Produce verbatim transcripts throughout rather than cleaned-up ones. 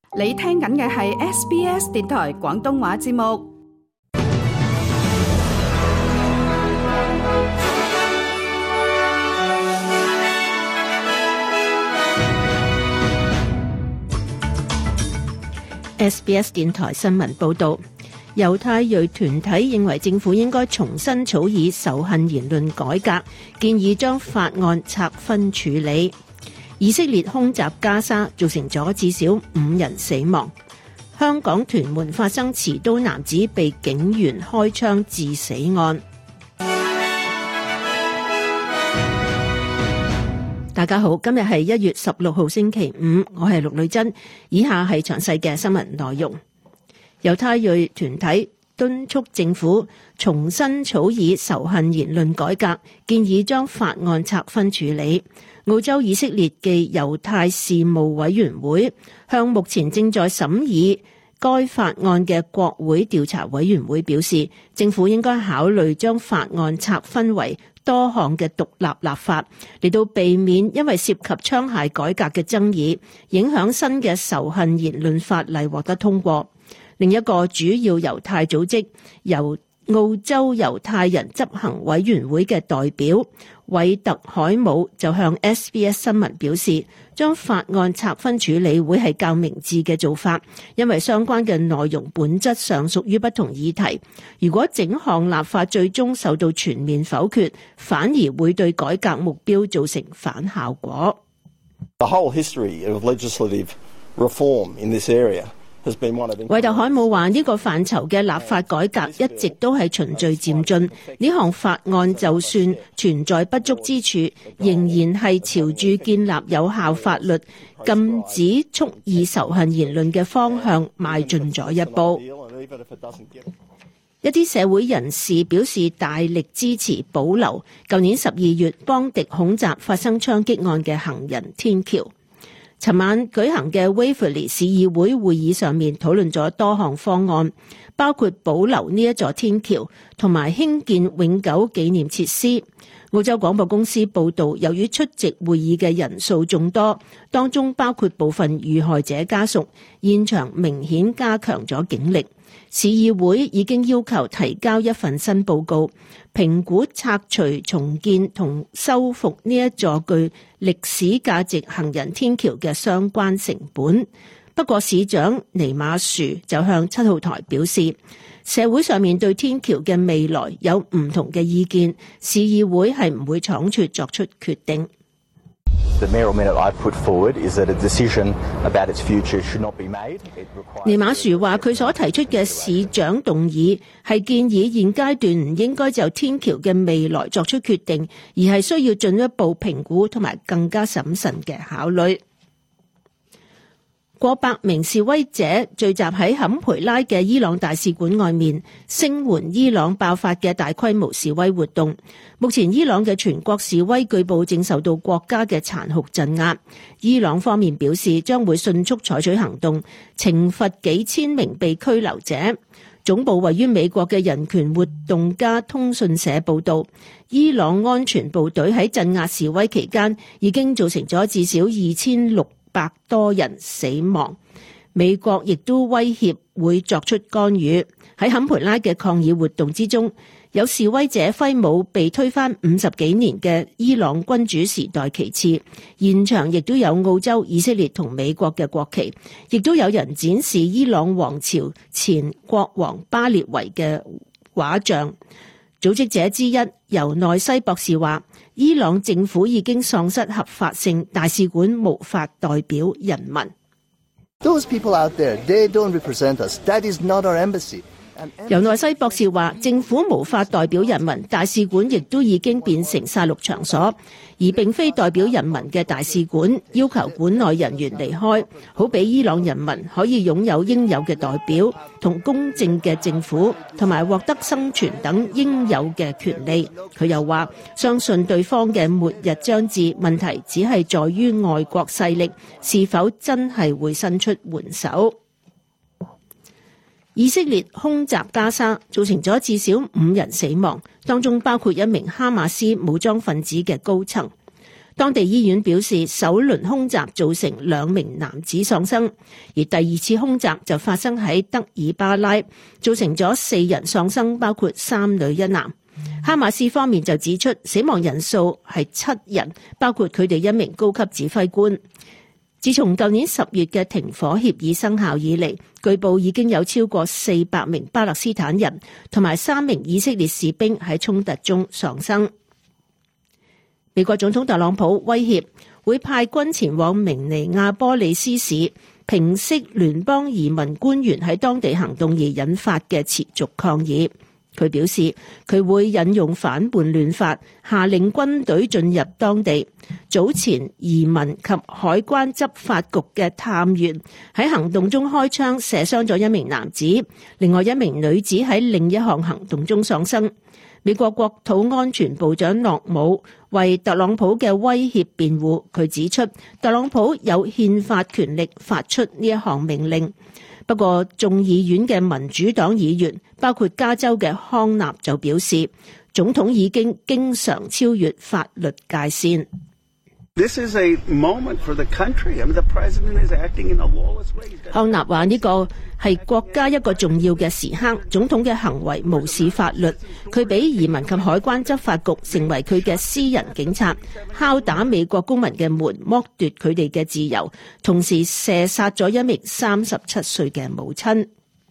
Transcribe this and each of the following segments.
你聽緊嘅係 S B S 電台廣東話節目。 S B S 電台新聞報道，猶太裔團體認為政府應該重新草擬仇恨言論改革，建議將法案拆分處理。以色列空襲加沙，造成咗至少五人死亡。香港屯門發生持刀男子被警員開槍致死案。大家好，今日係一月十六號星期五，我係陸女珍。以下係詳細嘅新聞內容。猶太裔團體敦促政府重新草擬仇恨言論改革，建議將法案拆分處理。澳洲以色列嘅猶太事務委員會向目前正在審議該法案嘅國會調查委員會表示，政府應該考慮將法案拆分為多項嘅獨立立法，嚟到避免因為涉及槍械改革嘅爭議，影響新嘅仇恨言論法例獲得通過。另一個主要猶太組織由澳洲猶太人執行委員會嘅代表韋特海姆就向 S B S 新聞表示，將法案拆分處理會係較明智嘅做法，因為相關嘅內容本質上屬於不同議題。如果整項立法最終受到全面否決，反而會對改革目標造成反效果。 The whole history of legislative reform in this area 韋特海姆話：呢個範疇嘅立法改革一直都係循序漸進，呢項法案就算存在不足之處，仍然係朝住建立有效法律、禁止蓄意仇恨言論嘅方向邁進咗一步。一啲社會人士表示大力支持保留舊年十二月邦迪恐襲發生槍擊案嘅行人天橋。尋晚舉行嘅 Waverley 市議會會議上面討論咗多項方案，包括保留呢一座天橋同埋興建永久紀念設施。澳洲廣播公司報道，由於出席會議嘅人數眾多，當中包括部分遇害者家屬，現場明顯加強咗警力。市議會已經要求提交一份新報告，評估拆除、重建同修復呢一座具歷史價值行人天橋嘅相關成本。不過市長尼馬殊就向七號台表示，社會上面對天橋嘅未來有唔同嘅意見，市議會係唔會倉促作出決定。尼馬殊話：佢所提出嘅市長動議係建議現階段唔應該就天橋嘅未來作出決定，而係需要進一步評估同埋更加審慎嘅考慮。過百名示威者聚集喺坎培拉嘅伊朗大使館外面，聲援伊朗爆發嘅大規模示威活動。目前伊朗嘅全國示威據報正受到國家嘅殘酷鎮壓。伊朗方面表示將會迅速採取行動，懲罰幾千名被拘留者。總部位於美國嘅人權活動家通訊社報道，伊朗安全部隊喺鎮壓示威期間已經造成咗至少二千六百多人死亡。美國亦都威脅會作出干預。喺坎培拉嘅抗議活動之中，有示威者揮舞被推翻五十幾年嘅伊朗君主時代旗幟，現場亦都有澳洲、以色列同美國嘅國旗，亦都有人展示伊朗王朝前國王巴列維嘅畫像。組織者之一尤內西博士話，伊朗政府已經喪失合法性，大使館無法代表人民。 Those people out there, they don't represent us. That is not our embassy. 尤內西博士話，政府無法代表人民，大使館亦都已經變成殺戮場所，而並非代表人民嘅大使館，要求館內人員離開，好俾伊朗人民可以擁有應有嘅代表同公正嘅政府，同埋獲得生存等應有嘅權利。佢又話，相信對方嘅末日將至，問題只係在於外國勢力是否真係會伸出援手。以色列空襲加沙，造成咗至少五人死亡，當中包括一名哈馬斯武裝分子嘅高層。 當地醫院表示，首輪空襲造成兩名男子喪生，而第二次空襲就發生喺德爾巴拉，造成咗四人喪生，包括三女一男。哈馬斯方面就指出，死亡人數係七人，包括佢哋一名高級指揮官。自從舊年十月嘅停火協議生效以嚟，據報已經有超過四百名巴勒斯坦人同埋三名以色列士兵喺衝突中喪生。美國總統特朗普威脅會派軍前往明尼亞波利斯市，平息聯邦移民官員喺當地行動而引發嘅持續抗議。佢表示佢會引用反叛亂法，下令軍隊進入當地。早前移民及海關執法局嘅探員喺行動中開槍射傷咗一名男子，另外一名女子喺另一項行動中喪生。美國國土安全部長諾姆為特朗普嘅威脅辯護，佢指出特朗普有憲法權力發出呢一項命令。不過眾議院嘅民主黨議員，包括加州嘅康納就表示，總統已經經常超越法律界線。 This is a moment for the country. I mean, the president is acting in a lawless way. 康納話呢個係國家一個重要嘅時刻，總統嘅行為無視法律，佢俾移民及海關執法局成為佢嘅私人警察，敲打美國公民嘅門，剝奪佢哋嘅自由，同時射殺咗一名三十七歲嘅母親。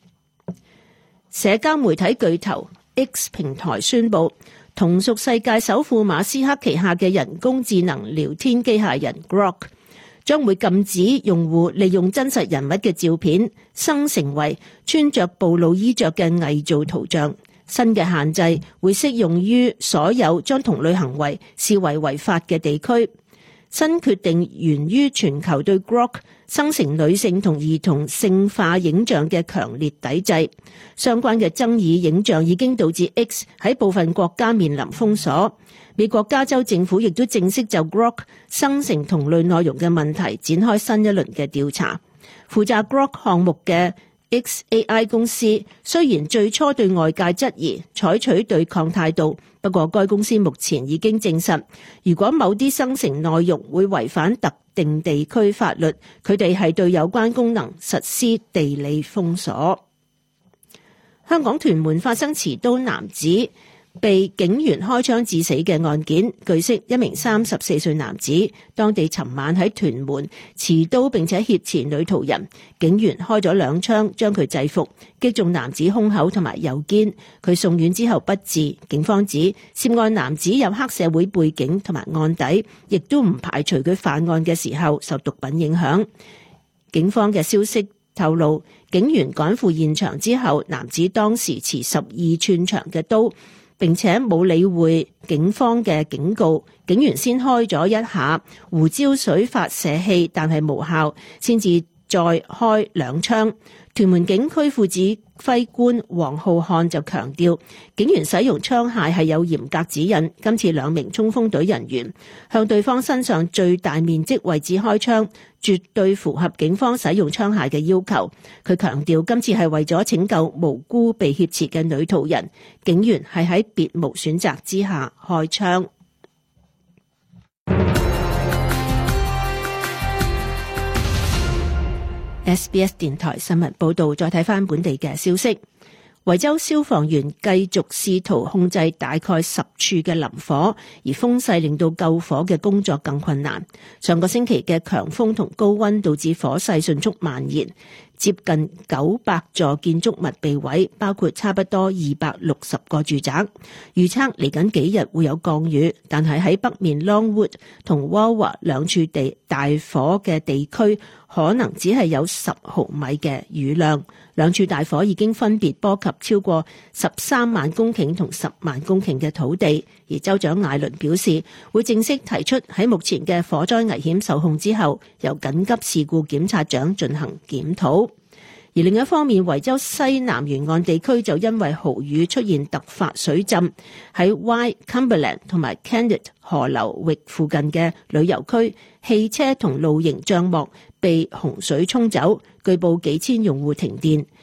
社交媒體巨頭 X 平台宣布，同屬世界首富馬斯克旗下嘅人工智能聊天機械人 Grok 將會禁止用戶利用真實人物嘅照片生成為穿着暴露衣着嘅偽造圖像。新嘅限制會適用於所有將同類行為視為違法嘅地區。新決定源於全球對 Grok 生成女性同兒童性化影像嘅強烈抵制。相關嘅爭議影像已經導致 X 喺部分國家面臨封鎖。美國加州政府亦都正式就 Grok 生成同類內容嘅問題展開新一輪嘅調查。負責 Grok 項目嘅 X A I 公司雖然最初對外界質疑，採取對抗態度，不過該公司目前已經證實，如果某啲生成內容會違反特定地區法律，佢哋係對有關功能實施地理封鎖。香港屯門發生持刀男子被警員開槍致死嘅案件，據悉一名三十四歲男子當地尋晚喺屯門持刀並且挾持女途人，警員開咗兩槍將佢制服，擊中男子胸口同埋右肩，佢送院之後不治。警方指涉案男子有黑社會背景同埋案底，亦都唔排除佢犯案嘅時候受毒品影響。警方嘅消息透露，警員趕赴現場之後，男子當時持十二寸長嘅刀，並且冇理會警方嘅警告，警員先開咗一下胡椒水發射器，但係無效，先至再開兩槍。屯門警區副指揮官黃浩漢就強調，警員使用槍械係有嚴格指引，今次兩名衝鋒隊人員向對方身上最大面積位置開槍，絕對符合警方使用槍械嘅要求。佢強調今次係為咗拯救無辜被挾持嘅女途人，警員係喺別無選擇之下開槍。S B S 電台新聞報道，再睇返本地嘅消息。維州消防員繼續試圖控制大概十處嘅林火，而風勢令到救火嘅工作更困難。上個星期嘅強風同高溫導致火勢迅速蔓延，接近九百座建築物被毀，包括差不多二百六十個住宅。預測嚟緊幾日會有降雨，但係喺北面 Longwood 同 Wawa 兩處地大火嘅地區，可能只係有十毫米嘅雨量。兩處大火已經分別波及超過十三萬公頃同十萬公頃嘅土地，而州長艾倫表示會正式提出喺目前嘅火災危險受控之後，由緊急事故檢察長進行檢討。而另一方面，維州西南沿岸地區就因為豪雨出現突發水浸，喺 Y Cumberland 同埋 Kennett 河流域附近嘅旅遊區，汽車同露營帳幕被洪水沖走，據報幾千用戶停電。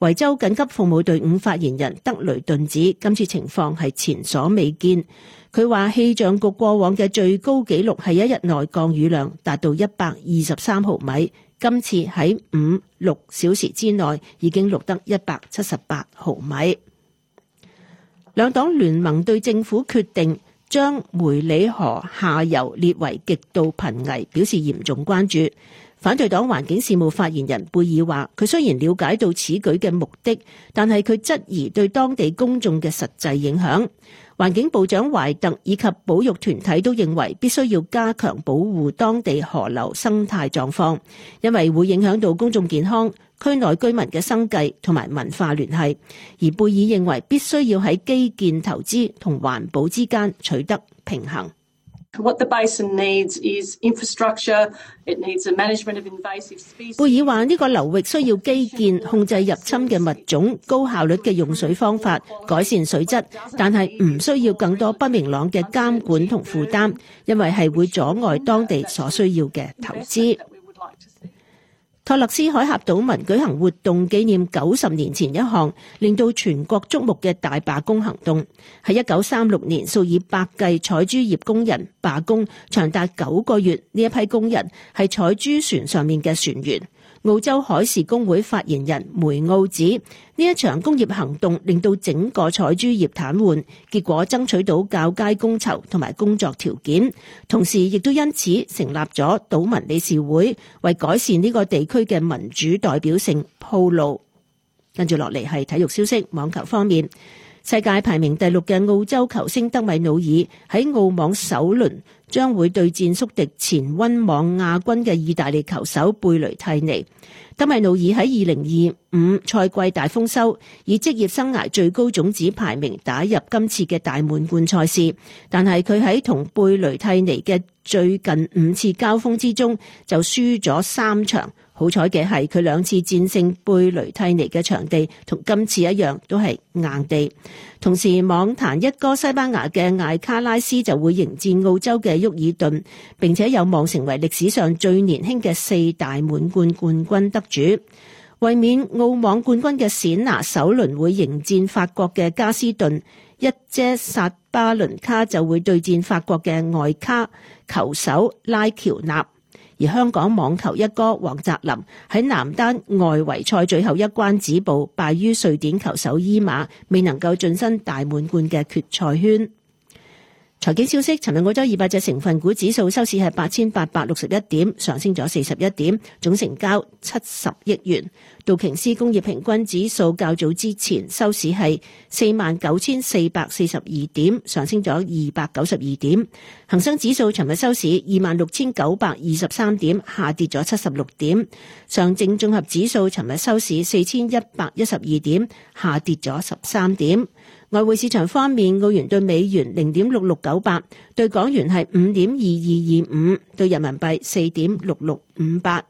維州緊急服務隊伍發言人德雷頓指，今次情況係前所未見。佢話氣象局過往嘅最高紀錄係一日內降雨量達到一百二十三毫米，今次喺五六小時之內已經錄得一百七十八毫米。兩黨聯盟對政府決定將梅里河下游列為極度瀕危表示嚴重關注。反對黨環境事務發言人貝爾話，佢雖然了解到此舉嘅目的，但係佢質疑對當地公眾嘅實際影響。環境部長懷特以及保育團體都認為必須要加強保護當地河流生態狀況，因為會影響到公眾健康、區內居民嘅生計同埋文化聯繫。而貝爾認為必須要喺基建投資同環保之間取得平衡。 What the basin needs is infrastructure. It needs a management of invasive species. 貝爾話呢個流域需要基建、控制入侵嘅物種、高效率嘅用水方法、改善水質，但係唔需要更多不明朗嘅監管同負擔，因為係會阻礙當地所需要嘅投資。托勒斯海峽島民舉行活動，紀念九十年前一項令到全國矚目嘅大罷工行動。喺一九三六年，數以百計採珠業工人罷工，長達九個月。呢一批工人係採珠船上面嘅船員。澳洲海事工會發言人梅奧指，呢一場工業行動令到整個採珠業癱瘓，結果爭取到較佳工酬同埋工作條件，同時亦都因此成立咗島民理事會，為改善呢個地區嘅民主代表性鋪路。跟住落嚟係體育消息，網球方面，世界排名第六嘅澳洲球星德米努爾喺澳網首輪將會對戰宿敵前溫網亞軍嘅意大利球手貝雷蒂尼。德米努爾喺二零二五賽季大豐收，以職業生涯最高種子排名打入今次嘅大滿貫賽事，但係佢喺同貝雷蒂尼嘅最近五次交鋒之中就輸咗三場。好彩嘅係佢兩次戰勝貝雷蒂尼嘅場地同今次一樣都係硬地。同時網壇一哥西班牙嘅艾卡拉斯就會迎戰澳洲嘅沃爾頓，並且有望成為歷史上最年輕嘅四大滿貫冠軍得主。衛冕澳網冠軍嘅冼拿首輪會迎戰法國嘅加斯頓，一姐薩巴倫卡就會對戰法國嘅外卡球手拉喬納。而香港網球一哥黃澤林喺男單外圍賽最後一關止步，敗於瑞典球手伊馬，未能夠晉身大滿貫嘅決賽圈。財經消息，尋日澳洲二百隻成分股指數收市係八千八百六十一點，上升咗四十一點，總成交七十億元。道瓊斯工業平均指數較早之前收市係四萬九千四百四十二點，上升咗二百九十二點。恒生指數尋日收市二萬六千九百二十三點，下跌咗七十六點。上證綜合指數尋日收市四千一百一十二點，下跌咗十三點。外匯市場方面，澳元對美元零點六六九八，對港元係五點二二二五，對人民幣四點六六五八。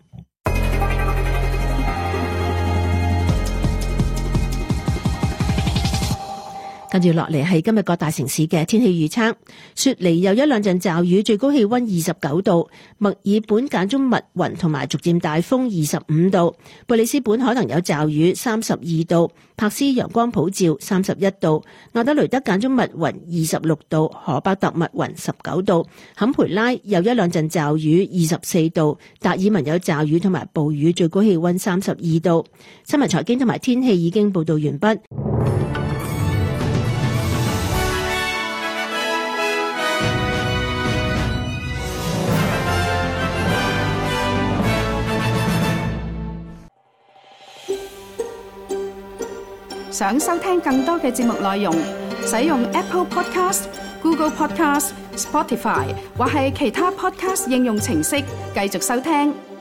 跟住落嚟係今日各大城市嘅天氣預測。雪梨有一兩陣驟雨，最高氣溫二十九度；墨爾本間中密雲同埋逐漸大風，二十五度；貝里斯本可能有驟雨，三十二度；柏斯陽光普照，三十一度；亞德雷德間中密雲，二十六度；荷伯特密雲，十九度；坎培拉有一兩陣驟雨，二十四度；達爾文有驟雨同埋暴雨，最高氣溫三十二度。新聞財經同埋天氣已經報道完畢。 想收聽更多嘅節目內容，使用 Apple Podcast、Google Podcast、Spotify 或係其他 Podcast 應用程式繼續收聽。